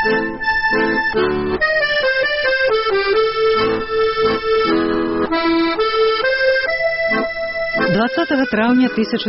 20 траўня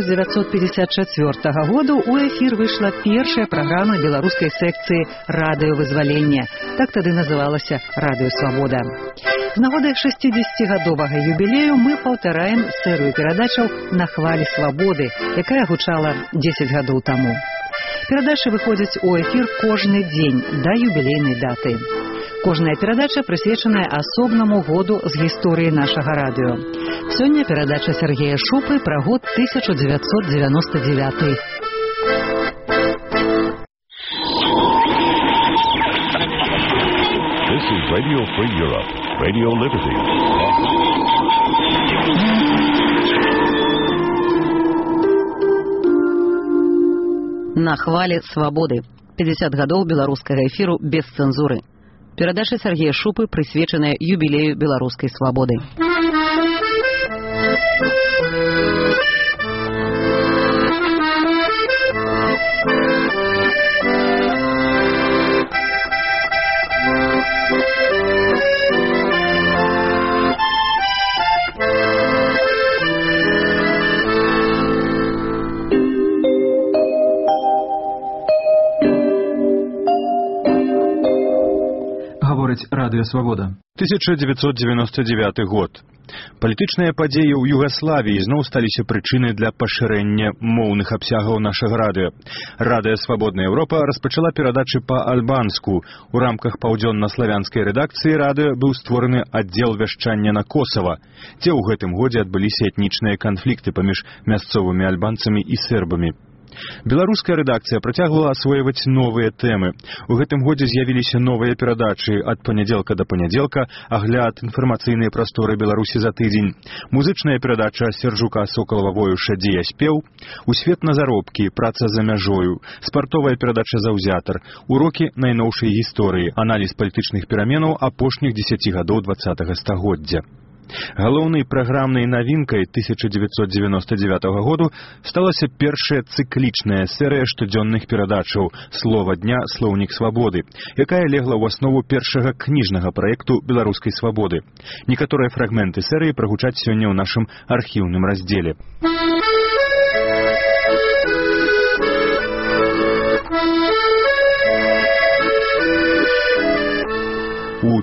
1954 году у эфір выйшла першая праграма беларускай секцыі радыёвызвалення. Так тады называлася «Радыё Свабода». З нагоды 60-гадовага юбілею мы паўтараем серыю перадачаў «На хвалі свабоды», якая гучала 10 гадоў таму. Перадачы выходзяць у эфір кожны дзень да юбілейнай даты. Кожная перадача прысвечаная асобнаму году з гісторыі нашага радыё. Сёння перадача Сергея Шупы пра год 1999. This is Radio Free Europe, Radio Liberty. На хвалі свабоды. 50 гадоў беларускага эфіру без цэнзуры. Перадача Сергея Шупы прысвечаная юбілею беларускай свабоды. Радыё Свабода. 1999 год. Палітычныя падзеі ў Югаславіі зноў сталіся прычынай для пашырэння моўных абсягаў нашага радыё. Радыё Свабодная Еўропа распачала перадачы па-альбанску. У рамках паўдзённа-славянскай рэдакцыі радыё быў створаны аддзел вяшчання на Косава, дзе ў гэтым годзе адбыліся этнічныя канфлікты паміж мясцовымі альбанцамі і сербамі. Беларуская рэдакцыя працягвала асвойваць новыя тэмы. У гэтым годзе з'явіліся новыя перадачы ад панядзелка да панядзелка, агляд інфармацыйнай прасторы Беларусі за тыдзень, музычная перадача Сержука Сокалава-Воюша «Дзе я спеў», «У свет на заробкі», «Праца за мяжою», спартовая перадача «Заўзятар», урокі найноўшай гісторыі, аналіз палітычных пераменаў апошніх 10 гадоў 20-го стагоддзя. Галоўнай праграмнай навінкай 1999 году сталася першая цыклічная серыя штодзённых перадачаў «Слова дня. Слоўнік свабоды», якая легла ў аснову першага кніжнага праекту беларускай свабоды. Некаторыя фрагменты серыі прагучаць сёння ў нашым архіўным раздзеле. У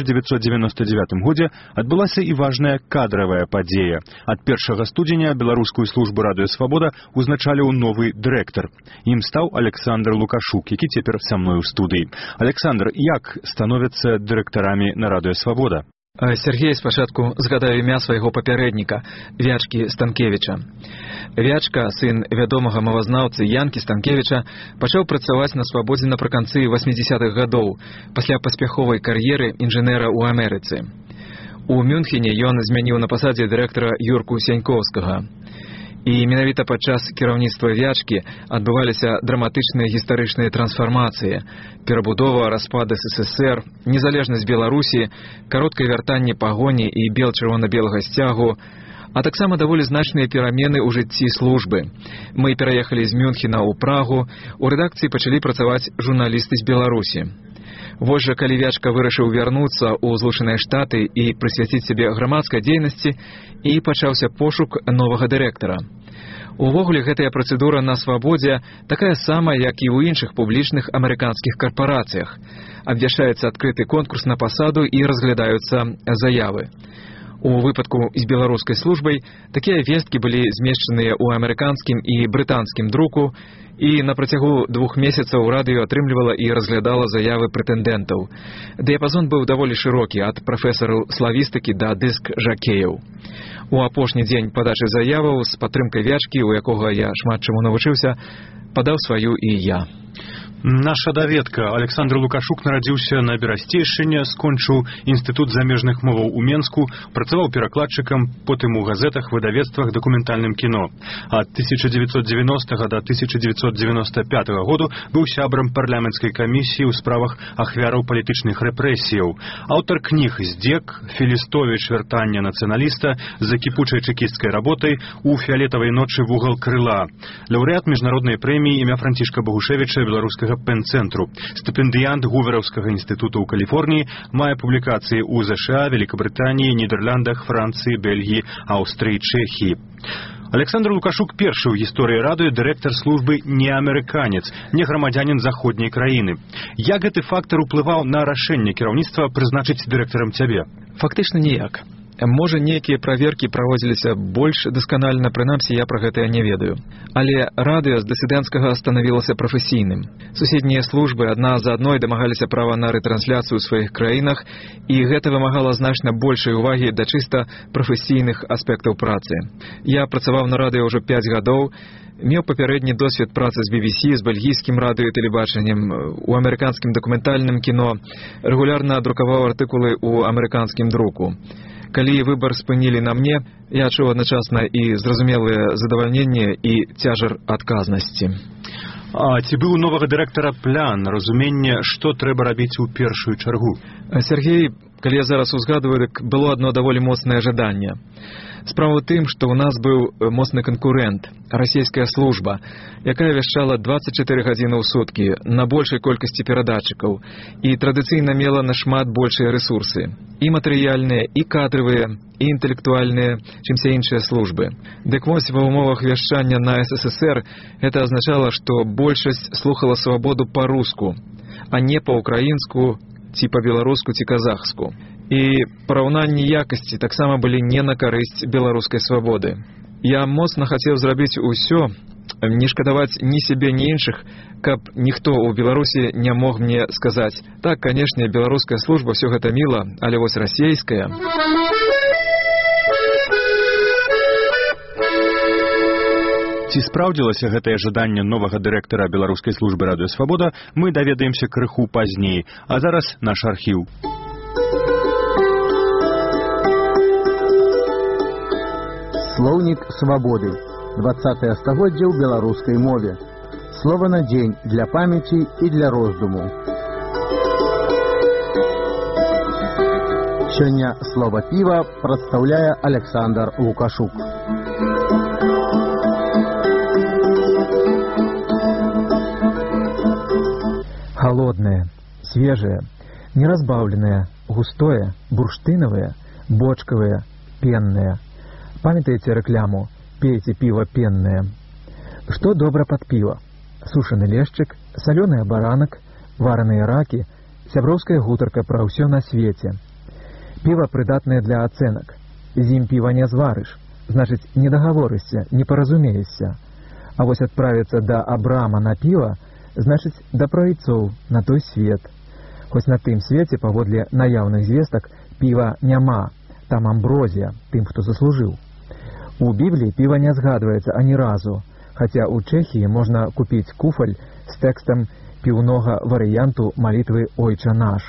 1999 годзе адбылася і важная кадравая падзея. Ад 1 студзеня беларускую службу «Радыё Свабода» узначаліў новы дырэктар. Ім стаў Александр Лукашук, які цяпер са мной у студыі. Александр, як становяцца дырэктарамі на «Радыё Свабода»? Сергей спачатку згадаю імя свайго папярэдніка, Вячкі Станкевіча. Вячка, сын вядомага мовазнаўцы Янкі Станкевіча, пачаў працаваць на свабодзе напрыканцы 80-х гадоў, пасля паспяховай кар'еры інжынера ў Амерыцы. У Мюнхене ён змяніў на пасадзе дырэктара Юрку Сянькоўскага. І менавіта падчас кіраўніцтва Вячкі адбываліся драматычныя гістарычныя трансфармацыі, перабудова, распад СССР, незалежнасць Беларусі, кароткае вяртанне пагоні і бел-чырвона-белага сцягу, а таксама даволі значныя перамены ў жыцці службы. Мы пераехалі з Мюнхена ў Прагу, у рэдакцыі пачалі працаваць журналісты з Беларусі. Вось жа, калі Вячка вырашыў вярнуцца ў Злучаныя Штаты і прысвяціць сябе грамадскай дзейнасці, і пачаўся пошук новага дырэктара. Увогуле, гэтая працэдура на свабодзе такая самая, як і ў іншых публічных амерыканскіх карпарацыях. Абвяшчаецца адкрыты конкурс на пасаду і разглядаюцца заявы. У выпадку з беларускай службай такія весткі былі змешчаныя ў амерыканскім і брытанскім друку, і на працягу 2 месяцаў радыё атрымлівала і разглядала заявы прэтэндэнтаў. Дыяпазон быў даволі шырокі, ад прафесараў славістыкі да дыск-жакеяў. У апошні дзень падачы заяваў з падтрымкай Вячкі, у якога я шмат чаму навучыўся, падаў сваю і я. Наша даведка. Александр Лукашук нарадзіўся на Берасцейшчыне, скончыў інстытут замежных моваў у Менску, працаваў перакладчыкам, потым у газетах, выдавецтвах, дакументальным кіно. Ад 1990 до 1995 году быў сябрам парламенцкай камісіі ў справах ахвяраў палітычных рэпрэсіяў. Аўтар кніг «Здзек», «Філістовіч. Вяртанне нацыяналіста», «За кіпучай чэкісцкай работай», «У фіялетавай ночы вугал крыла». Лаўрэат міжнароднай прэміі імя Францішка Багушевіча беларускага беларускага пен-цэнтру. Стыпендыянт Гувераўскага інстытута ў Каліфорніі, мае публікацыі ў ЗША, Великабрытаніі, Нідерландах, Францыі, Бельгіі, Аўстрыі, Чэхіі. Александр Лукашук першы ў гісторыі радыё дырэктар службы не амерыканец, не грамадзянін заходняй краіны. Як гэты фактар уплываў на рашэнне кіраўніцтва прызначыць дырэктарам цябе? Фактычна ніяк. Можа, нейкія праверкі праводзіліся больш дасканальна, прынамсі я пра гэтае не ведаю. Але радыё з дысідэнцкага станавілася прафесійным. Суседнія службы адна за адной дамагаліся права на рэтрансляцыю ў сваіх краінах, і гэта вымагала значна большай увагі да чыста прафесійных аспектаў працы. Я працаваў на радыё ўжо 5 гадоў, меў папярэдні досвед працы з BBC, з бельгійскім радыё і тэлебачаннем, у амерыканскім дакументальным кіно, рэгулярна друкаваў артыкулы ў амерыканскім друку. Калі выбар спынілі на мне, я адчуў адначасна і зразумелае задавальненне і цяжар адказнасці. А ці быў у новага дырэктара план, разуменне, што трэба рабіць у першую чаргу? Сергей, калі я зараз узгадваю, дык было адно даволі моцнае жаданне. Справа ў тым, што ў нас быў моцны канкурэнт, расійская служба, якая вяшчала 24 гадзіны ў суткі на большай колькасці перадатчыкаў і традыцыйна мела нашмат большыя рэсурсы, і матэрыяльныя, і кадравыя, і інтэлектуальныя, чымся іншыя службы. Дык вось ва ўмовах вяшчання на СССР гэта азначала, што большасць слухала свабоду па-руску, а не па-украінску, ці па-беларуску, ці казахску. І параўнанні якасці таксама былі не на карысць беларускай свабоды. Я моцна хацеў зрабіць усё, не шкадаваць ні сябе, ні іншых, каб ніхто ў Беларусі не мог мне сказаць: так, канешне, беларуская служба, ўсё гэта міла, але вось расейская... Ці спраўдзілася гэтае жаданне новага дырэктара беларускай службы радыё «Свабода», мы даведаемся крыху пазней. А зараз наш архіў. Слоўнік свабоды. 20-е стагоддзе ў беларускай мове. Слова на дзень для памяці і для роздуму. Сёння слова піва прадстаўляе Александр Лукашук. Холодное, свежее, неразбавленное, густое, бурштиновое, бочковое, пенное. Памятаете рекламу «Пейте пиво пенное»? Что добро под пиво? Сушеный лешчик, соленый баранок, вареные раки, сябровская гутарка про ўсё на свете. Пиво придатное для оценок. Зим пива не зварыш, значит, не договоришься, не поразумеешься. А вось отправиться до Абрама на пиво, значит, да прайцоў на той свет. Хоць на тым свеце, паводле наяўных звестак, піва няма, там амброзія, тым, хто заслужыў. У Бібліі піва не згадваецца ані разу, хаця ў Чэхіі можна купіць куфаль з тэкстам піўнога варыянту малітвы «Ойча наш».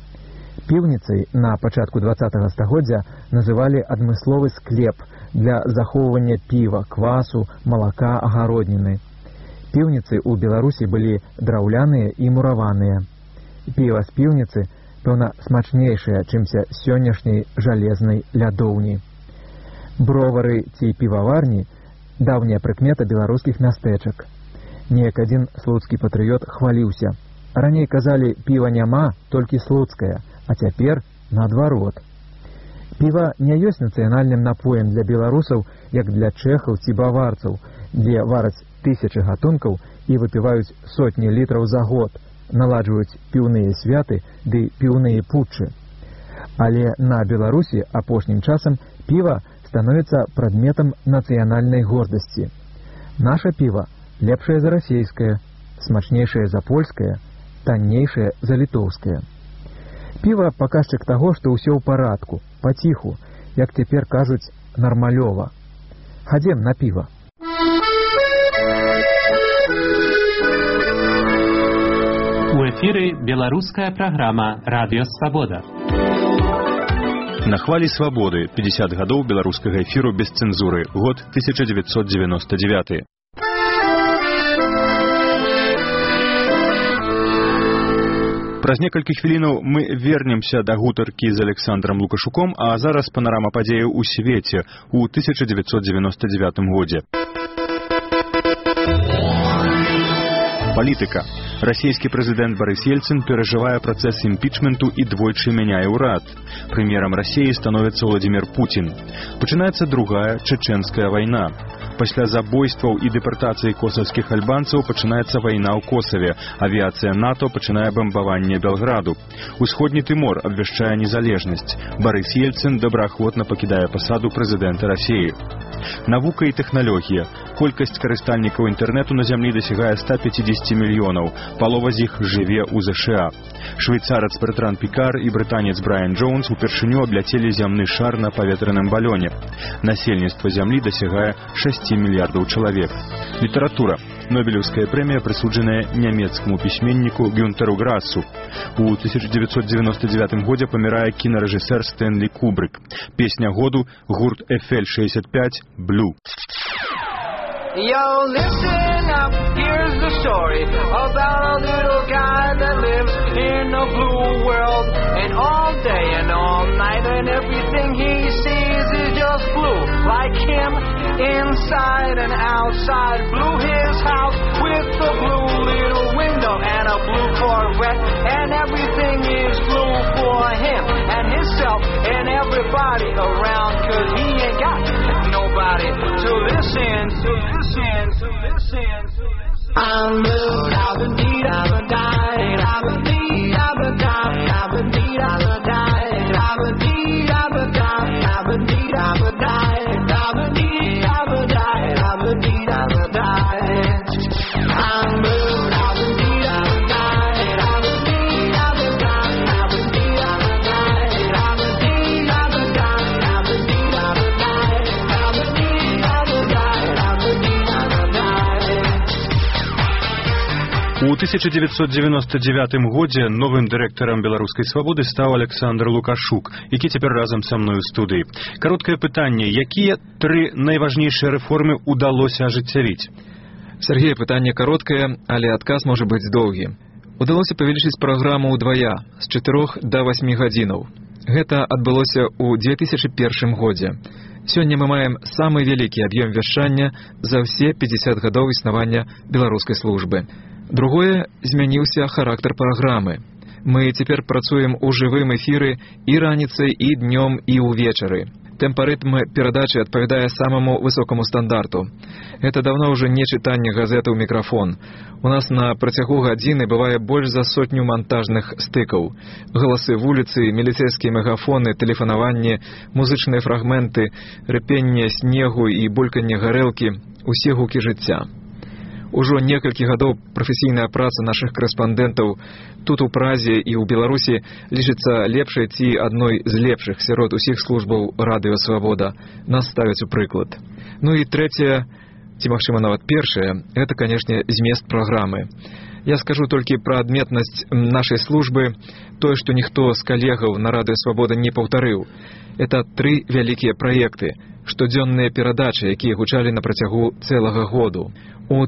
Піўніцай на пачатку 20-го стагоддзя называлі адмысловы склеп для захоўвання піва, квасу, малака, агародніны. Піўніцы ў Беларусі былі драўляныя і мураваныя. Піва з піўніцы, пэўна, смачнейшае, чымся сённяшняй жалезнай лядоўні. Бровары ці піваварні – даўняя прыкмета беларускіх мястэчак. Неяк адзін слуцкі патрыёт хваліўся. Раней казалі, піва няма, толькі слуцкае, а цяпер наадварот. Піва не ёсць нацыянальным напоем для беларусаў, як для чэхаў ці баварцаў, дзе вараць тысячы гатункаў і выпіваюць сотні літраў за год, наладжваюць піўныя святы ды піўныя путчы. Але на Беларусі апошнім часам піва становіцца прадметам нацыянальнай гордасці. Наша піва лепшае за расейскае, смачнейшае за польскае, таннейшае за літоўскае. Піва паказчык таго, што ўсё ў парадку, паціху, як цяпер кажуць, нармалёва. Хадзем на піва. У эфіры беларуская праграма «Радыё Свабода». На хвалі свабоды 50 гадоў беларускага эфіру без цэнзуры, год 1999. Праз некалькі хвілінаў мы вернемся да гутаркі з Александром Лукашуком, а зараз панарама падзеяў у свеце ў 1999 годзе. Палітыка. Расійскі прэзідэнт Барыс Ельцын перажывае працэс імпічменту і двойчы мяняе ўрад. Прэм'ерам Расіі становіцца Владзімір Пуцін. Пачынаецца другая чэчэнская вайна. Пасля забойстваў і дэпартацыі косавскіх альбанцаў пачынаецца вайна ў Косаве. Авіяцыя НАТО пачынае бамбаванне Белграду. Усходні Тымор абвяшчае незалежнасць. Барыс Ельцын добраахвотна пакідае пасаду прэзідэнта Расіі. Навука і тэхналогія. Колькасць карыстальнікаў інтэрнэту на зямлі дасягае 150 мільёнаў. Палова з іх жыве ў ЗША. Швейцарац Бертран Пікар і брытанец Брайан Джонс упершыню абляцелі зямны шар на паветраным балёне. Насельніцтва зямлі дасягае 6 мільярдаў чалавек. Літаратура. Нобелеўская прэмія прысуджаная нямецкаму пісьменніку Гюнтеру Грасу. У 1999 годзе памірае кінарэжысэр Стэнлі Кубрык. Песня году гурт FL65 «Blue». Yo, listen up, here's the story about a little guy that lives in a blue world. And all day and all night and everything he sees is just blue. Like him, inside and outside. Blue his house with a blue little window and a blue Corvette. And everything is blue for him and himself and everybody around. 'Cause he ain't got nobody to listen to. I'm blue, I've been deed, I've been died, I've been deed, I've been died, I've been deed, I've been died, I've been deed, I've been died, I've been deed, I've been died, I've been deed, I've been died, I've been deed, I've been died. I'm blue, I've been deed, I've been died, I've been deed, I've been died, I've been deed, I've been died, I've been deed, I've been died, I've been deed, I've been died, I've been deed, I've been died, I've been deed. У 1999 годзе новым дырэктарам беларускай свабоды стаў Александр Лукашук, які цяпер разам са мной у студыі. Кароткае пытанне: якія 3 найважнейшыя рэформы удалося ажыццявіць? Сергей, пытанне кароткае, але адказ можа быць доўгі. Удалося павялічыць праграму ўдвая, з 4 да 8 гадзінаў. Гэта адбылося ў 2001 годзе. Сёння мы маем самы вялікі аб'ём вяшчання за ўсе 50 гадоў існавання беларускай службы. Другое, змяніўся характар праграмы. Мы цяпер працуем у жывым эфіры і раніцай, і днём, і ўвечары. Тэмпарытм перадачы адпавядае самаму высокаму стандарту. Гэта даўно ўжо не чытанне газеты ў мікрафон. У нас на працягу гадзіны бывае больш за 100 монтажных стыкаў. Галасы вуліцы, міліцэйскія мегафоны, тэлефанаванне, музычныя фрагменты, рыпенне снегу і бульканне гарэлкі, усе гукі жыцця. Ужо некалькі гадоў прафесійная праца нашых корэспандэнтаў тут у Празе і ў Беларусі лічыцца лепшай ці адной з лепшых сярод усіх службаў радыё «Свабода». Нас ставяць у прыклад. Ну і трэцяе, ці магчыма нават першае, гэта, канешне, змест праграмы. Я скажу толькі пра адметнасць нашай службы, тое, што ніхто з калегаў на радыё «Свабода» не паўтарыў. Это 3 вялікія праекты, штодзённыя перадачы, якія гучалі на працягу цэлага году. У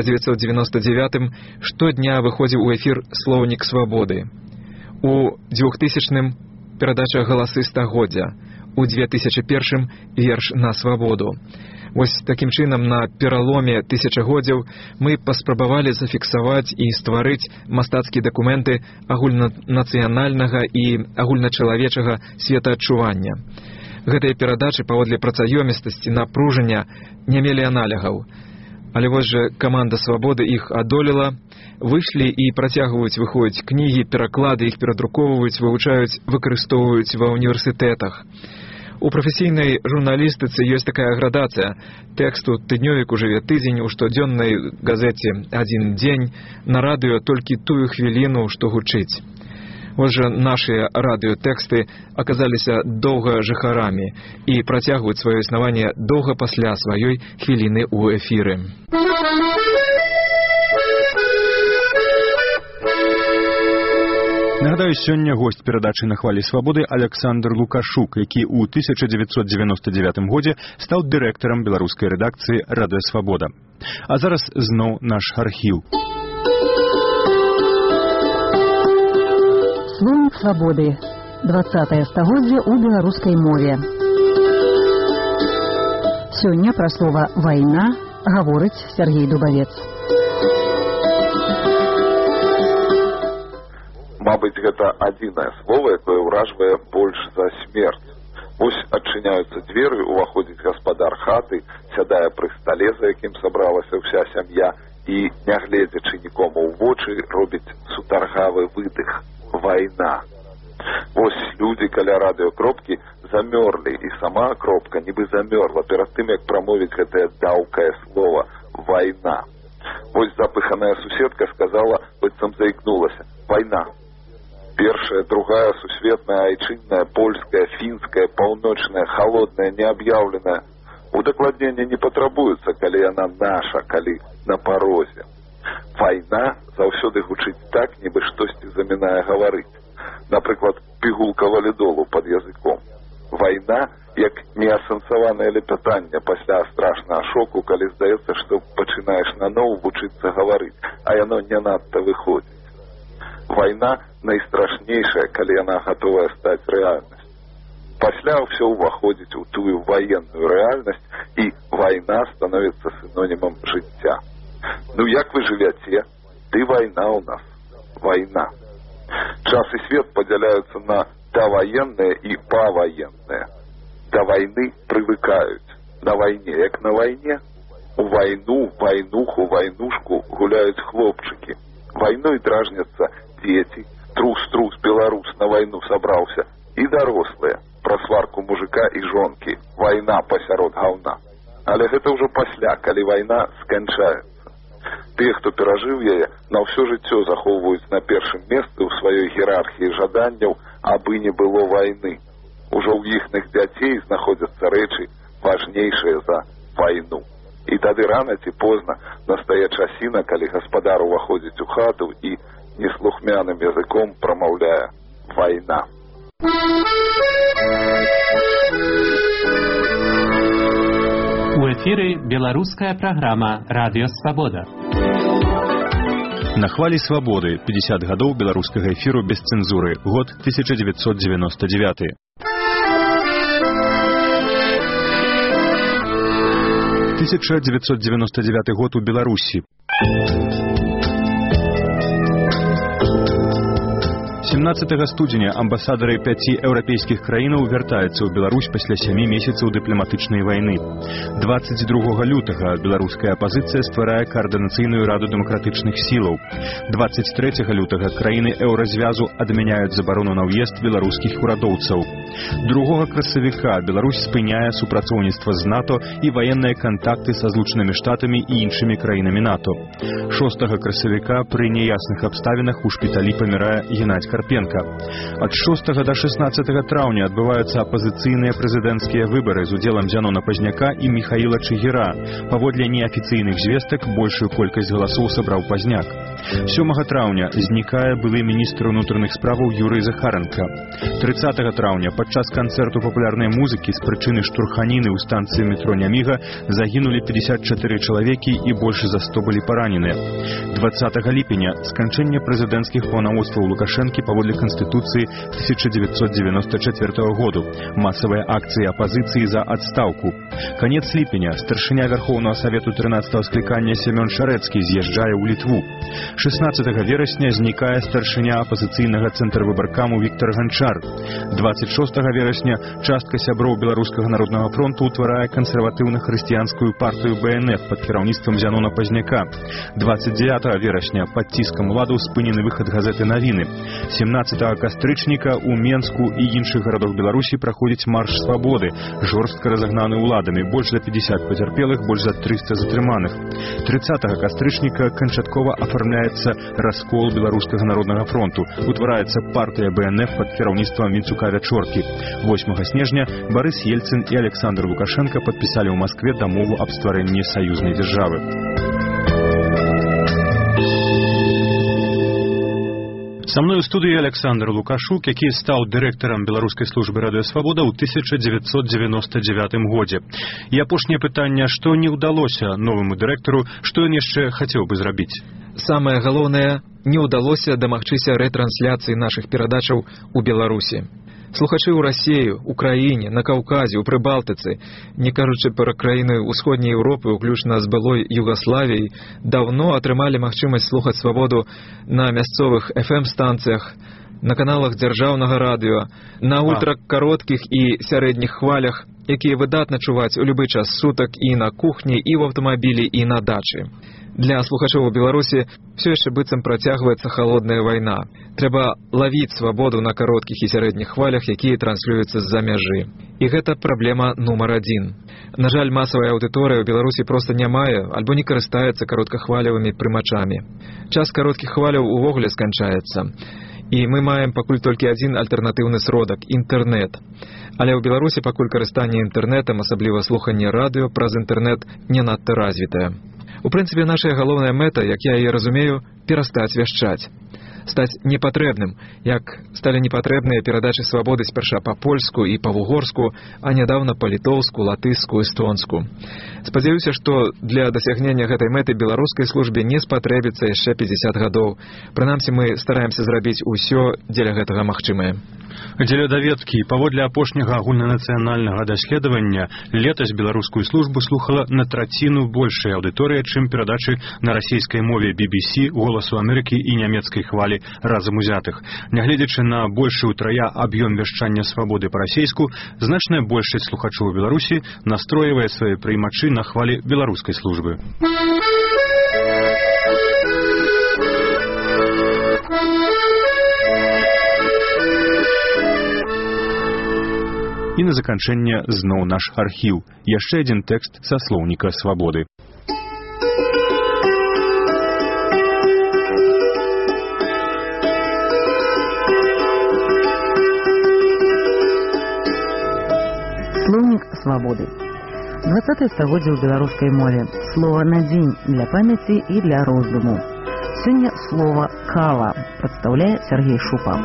1999 штодня выходзіў у эфір «Слоўнік свабоды». У 2000 перадача «Галасы стагоддзя». У 2001 «Верш на свабоду». Вось такім чынам на пераломе тысячагоддзяў мы паспрабавалі зафіксаваць і стварыць мастацкія дакументы агульнанацыянальнага і агульначалавечага светаадчування. Гэтыя перадачы паводле працаёмістасці, напружання не мелі аналягаў. Але вось жа каманда «Свабоды» іх адолела, выйшлі і працягваюць выходзіць кнігі, пераклады, іх перадрукоўваюць, вывучаюць, выкарыстоўваюць ва ўніверсітэтах. У прафесійнай журналістыцы ёсць такая градацыя. Тэксту тыднёвіку жыве тыдзень, у штодзённай газеце адзін дзень, на радыё толькі тую хвіліну, што гучыць. Вось жа нашыя радыётэксты аказаліся доўга жыхарамі і працягваюць сваё існаванне доўга пасля сваёй хвіліны ў эфіры. Нагадаю, сёння госць перадачы «На хвалі свабоды» Александр Лукашук, які ў 1999 годзе стаў дырэктарам беларускай рэдакцыі «Радыё Свабода». А зараз зноў наш архіў. Слоўнік свабоды. 20-е стагоддзе ў беларускай мове. Сёння пра слова «вайна» гаворыць Сергей Дубавец. быць, гэта адзінае слово, якое ўражвае больш за смерць. Вось адчыняюцца дзверы, уваходзіць гаспадар хаты, сядае пры стале, за якім сабралася ўся сям'я, і, не гледзячы нікому ў вочы, робіць сутаргавы выдых. Вайна. Вось людзі каля радыёкропкі замёрлі, і сама кропка нібы замёрла перад тым, як прамовіць гэтае даўкае слово «вайна». Вось запыханая суседка сказала, быццам заікнулася: «Вайна». Першая, другая, сусветная, айчынная, польская, фінская, паўночная, халодная, неаб'яўленая. Удакладнення не патрабуецца, калі яна наша, калі на парозе. Вайна заўсёды гучыць так, нібы штосьці замінае гаварыць. Напрыклад, пігулка валідолу пад языком. Вайна як неасэнсаванае лепятанне пасля страшнага шоку, калі здаецца, што пачынаеш наноў вучыцца гаварыць, а яно не надта выходзіць. Вайна найстрашнейшая, калі яна гатовая стаць рэальнасцю. Пасля ўсё ўваходзіць у тую ваенную рэальнасць, і вайна становіцца синонімам жыцця. Ну як вы жывяце? Ды вайна ў нас. Вайна. Час і свет падзяляюцца на даваенныя і паваенныя. Да вайны прывыкаюць. На вайне, як на вайне. У вайну, вайнуху, вайнушку гуляюць хлопчыкі. Вайной дражняцца дзеці, трус-трус, беларус на вайну сабраўся, і дарослыя, пра сварку мужика і жонкі, вайна пасярод гаўна. Але гэта ўжо пасля, калі вайна сканчаецца. Тыя, хто перажыў яе, на ўсё жыццё захоўваюць на першым месцы ў сваёй іерархіі жаданняў, абы не было вайны. Ужо ў іхных дзяцей знаходзяцца рэчы важнейшыя за вайну. І тады рана ці позна настае часіна, калі гаспадар уваходзіць у хату і неслухмяным языком прамаўляе «вайна». У эфіры беларуская праграма «Радыё Свабода». На хвалі свабоды 50 гадоў беларускага эфіру без цэнзуры. Год 1999. 1999 год у Беларусі. 17 студзеня амбасадары 5 еўрапейскіх краінаў вяртаюцца ў Беларусь пасля 7 месяцаў дыпламатычнай вайны. 22 лютага беларуская апазіцыя стварае каардынацыйную раду дэмакратычных сілаў. 23 лютага краіны еўразвязу адмяняюць забарону на ўезд беларускіх урадоўцаў. 2 красавіка Беларусь спыняе супрацоўніцтва з НАТО і ваенныя кантакты са Злучанымі Штатамі і іншымі краінамі НАТО. 6 красавіка пры няясных абставінах у шпіталі памірае Геннадзь Карпенка. Ад 6 до 16 траўня адбываюцца апазіцыйныя прэзідэнцкія выбары з удзелам Зянона Пазняка і Міхаіла Чыгіра. Паводле неафіцыйных звестак большую колькасць галасоў сабраў Пазняк. 7 траўня знікае былы міністр унутраных справаў Юрый Захаренко. 30 траўня падчас канцэрту папулярнай музыкі з прычыны штурханіны ў станцыі метро Няміга загінулі 54 чалавекі і больш за 100 былі параненыя. 20 ліпеня сканчэнне прэзідэнцкіх паўнамоцтваў Лукашэнкі паводле Канстытуцыі 1994 году. Масавыя акцыі апазіцыі за адстаўку. Канец ліпеня старшыня Вярхоўнага Савету 13-го склікання Семён Шарэцкі з'язджае ў Літву. 16 верасня знікае старшыня апазіцыйнага цэнтрвыбаркаму Віктар Ганчар. 26 верасня частка сяброў Беларускага народнага фронту ўтварае кансерватыўна-хрысціянскую партыю БНФ пад кіраўніцтвам Зянона Пазняка. 29 верасня пад ціскам уладаў спынены выхад газеты «Навіны». 17 кастрычніка ў Менску і іншых гарадах Беларусі праходзіць марш свабоды, жорстка разагнаны ўладамі, больш за 50 пацярпелых, больш за 300 затрыманых. 30 кастрычніка канчаткова афармляецца раскол Беларускага народнага фронту, утвараецца партыя БНФ пад кіраўніцтвам Вінцука Вячоркі. 8 снежня Барыс Ельцын і Александр Лукашенко падпісалі ў Маскве дамову аб стварэнні саюзнай дзяржавы. Са мной у студыі Александр Лукашук, які стаў дырэктарам беларускай службы «Радыё Свабода» ў 1999 годзе. І апошняе пытанне, што не ўдалося новаму дырэктару, што ён яшчэ хацеў бы зрабіць? Самае галоўнае, не ўдалося дамагчыся рэтрансляцыі нашых перадачаў у Беларусі. Слухачы ў Расіі, Украіне, на Каўказе, у Прыбалтыцы, не кажучы пра краіны ўсходняй Еўропы, уключна з былой Югаславіяй, даўно атрымалі магчымасць слухаць свабоду на мясцовых FM-станцыях, на каналах дзяржаўнага радыё, на ультракароткіх і сярэдніх хвалях, якія выдатна чуваць у любы час сутак і на кухні, і ў аўтамабілі, і на дачы. Для слухачоў у Беларусі все яшчэ быццам працягваецца халодная вайна. Трэба лавіць свабоду на кароткіх і сярэдніх хвалях, якія транслююцца з-за мяжы. І гэта праблема нумар 1. На жаль, масавая аўдыторыя ў Беларусі проста не мае альбо не карыстаецца кароткахвалевымі прымачамі. Час кароткіх хваляў увогуле сканчаецца. І мы маем пакуль толькі адзін альтэрнатыўны сродак – інтэрнэт. Але ў Беларусі пакуль карыстанне інтэрнэтам, асабліва слуханне радыё праз інтэрнэт, не надта развітае. У прынцыпе, нашая галоўная мэта, як я яе разумею, перастаць вяшчаць. Стаць непатрэбным, як сталі непатрэбныя перадачы свабоды спярша па-польску і па-вугорску, а нядаўна па-літоўску, латышску, эстонску. Спадзяюся, што для дасягнення гэтай мэты беларускай службе не спатрэбіцца яшчэ 50 гадоў. Прынамсі, мы стараемся зрабіць усё дзеля гэтага магчымае. Дзеля даведкі, паводле апошняга агульнанацыянальнага даследавання, летась беларускую службу слухала на траціну большая аўдыторыя, чым перадачы на расійскай мове BBC, Голасу Амерыкі і нямецкай хвалі разам узятых. Нягледзячы на большы ўтрая аб'ём вяшчання свабоды па-расейску, значная большасць слухачоў Беларусі настроівае свае прыймачы на хвалі беларускай службы. І на заканчэнне зноў наш архіў. Яшчэ адзін тэкст са слоўніка свабоды. Слоўнік свабоды. 20 стагоддзе ў беларускай мове. Слова на дзень для памяці і для роздуму. Сёння слова «кава» прадстаўляе Сергей Шупа.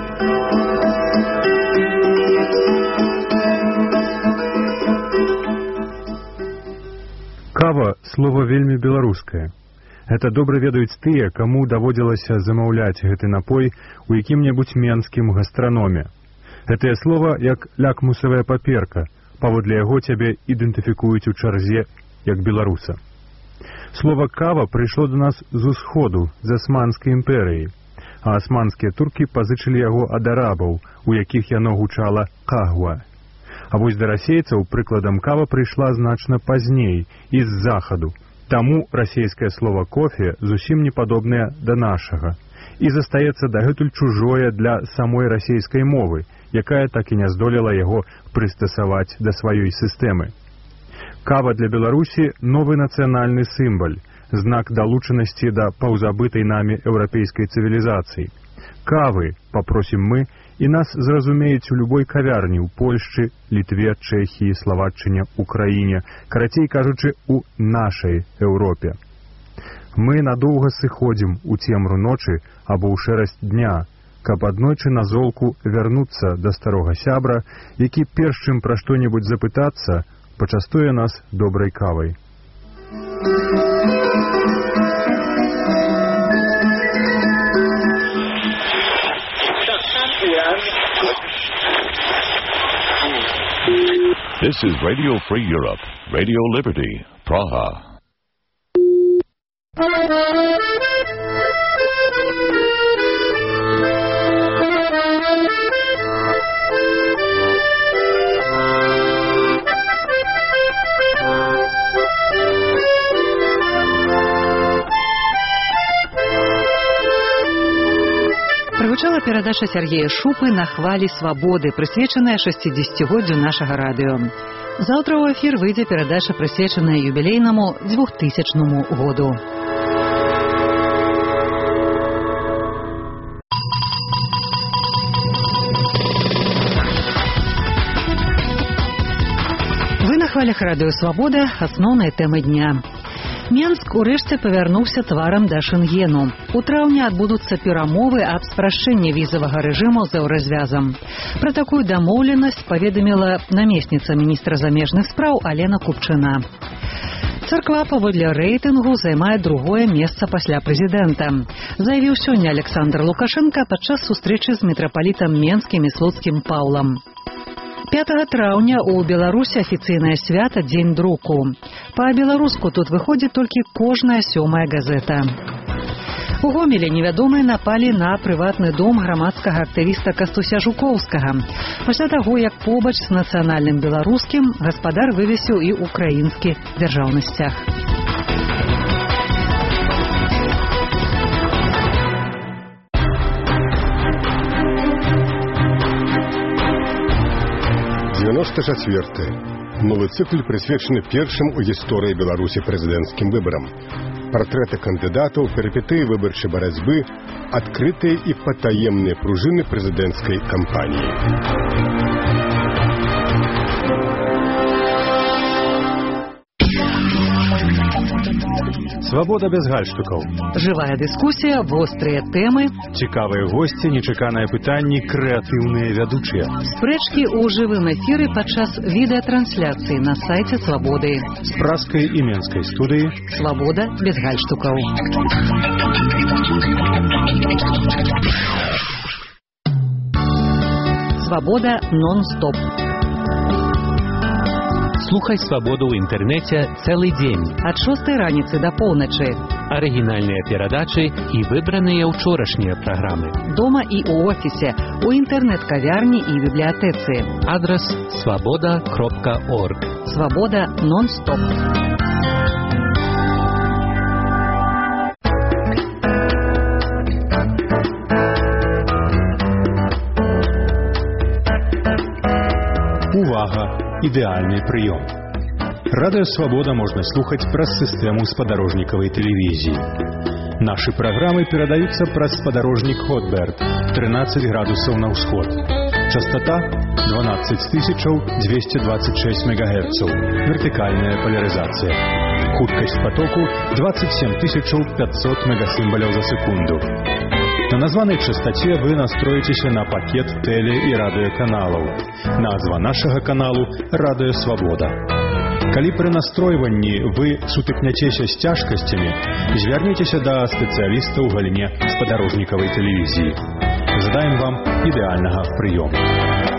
Кава – слово вельмі беларускае. Гэта добра ведаюць тыя, каму даводзілася замаўляць гэты напой у якім-небудзь менскім гастраноме. Гэтае слово як лакмусавая паперка, паводле яго цябе ідэнтыфікуюць у чарзе як беларуса. Слово «кава» прыйшло да нас з усходу, з Асманскай імперыі, а асманскія туркі пазычылі яго ад арабаў, у якіх яно гучала «кагва». А вось да расейцаў прыкладам кава прыйшла значна пазней і з захаду. Таму расейскае слово «кофе» зусім не падобнае да нашага і застаецца дагэтуль чужое для самой расейскай мовы, якая так і не здолела яго прыстасаваць да сваёй сістэмы. Кава для Беларусі – новы нацыянальны сімвал, знак далучанасці да паўзабытай намі еўрапейскай цывілізацыі. Кавы, папросім мы, і нас зразумеюць у любой кавярні ў Польшчы, Літве, Чэхіі, Славаччыне, Украіне, карацей кажучы, у нашай Еўропе. Мы надоўга сыходзім у цемру ночы або ў шэрасць дня, каб аднойчы на золку вярнуцца да старога сябра, які перш чым пра што-небудзь запытацца, пачастуе нас добрай кавай. This is Radio Free Europe, Radio Liberty, Praha. Прагучала перадача Сергея Шупы на хвалі свабоды, прысвечаная 60-годдзю нашага радыё. Заўтра ў эфір выйдзе перадача, прысвечаная юбілейнаму 2000 году. Вы на хвалях радыё «Свабода», асноўныя тэмы дня. Менск урэшце павярнуўся тварам да Шэнгену. У траўні адбудуцца перамовы аб спрашчэнні візавага рэжыму з еўразвязам. Пра такую дамоўленасць паведаміла намесніца міністра замежных спраў Алена Купчына. Царква паводле рэйтынгу займае другое месца пасля прэзідэнта. Заявіў сёння Александр Лукашенко падчас сустрэчы з мітрапалітам менскім і слуцкім Паўлам. 5 траўня ў Беларусі афіцыйнае свята Дзень друку. Па-беларуску тут выходзіць толькі кожная 7-я газета. У Гомелі невядомыя напалі на прыватны дом грамадскага актывіста Кастуся Жукоўскага. Пасля таго, як побач з нацыянальным беларускім гаспадар вывесіў і украінскі дзяржаўны сцяг. Новы цыкл прысвечаны першым у гісторыі Беларусі прэзідэнцкім выбарам. Партрэты кандыдатаў, перыпетыі выбарчай барацьбы, адкрытыя і патаемныя пружыны прэзідэнцкай кампаніі. Свабода без гальштукаў. Жывая дыскусія, вострыя тэмы, Цікавыя госці, нечаканыя пытанні, крэатыўныя вядучыя. спрэчкі ў жывым эфіры падчас відэатрансляцыі на сайце Свабоды. З праскай і менскай студыі. Свабода без гальштукаў. Свабода нон-стоп. Слухай «Свободу» ў інтэрнэце цэлы дзень. Ад 6 раніцы да поўначы. Арыгінальныя перадачы і выбраныя ўчорашнія праграмы. Дома і ў офісе, у інтэрнэт-кавярні і бібліятэцы. Адрас svoboda.org. Свабода нон-стоп. Увага! Ідэальны прыём. Радыё Свабода можна слухаць праз сістэму спадарожнікавай тэлевізіі. Нашы праграмы перадаюцца праз спадарожнік Хотберт 13 градусаў на ўсход. Частота 12226 МГц. Вертыкальная полярызацыя. Хуткасць потоку 27500 мегасімбаляў за секунду. На названай частоце вы настроіцеся на пакет тэле- і радыёканалаў. Назва нашага каналу «Радыё Свабода». Калі пры настройванні вы сутыкняцеся з цяжкасцямі, звярніцеся да спецыяліста ў галіне спадарожнікавай тэлевізіі. Жадаем вам ідэальнага прыёму.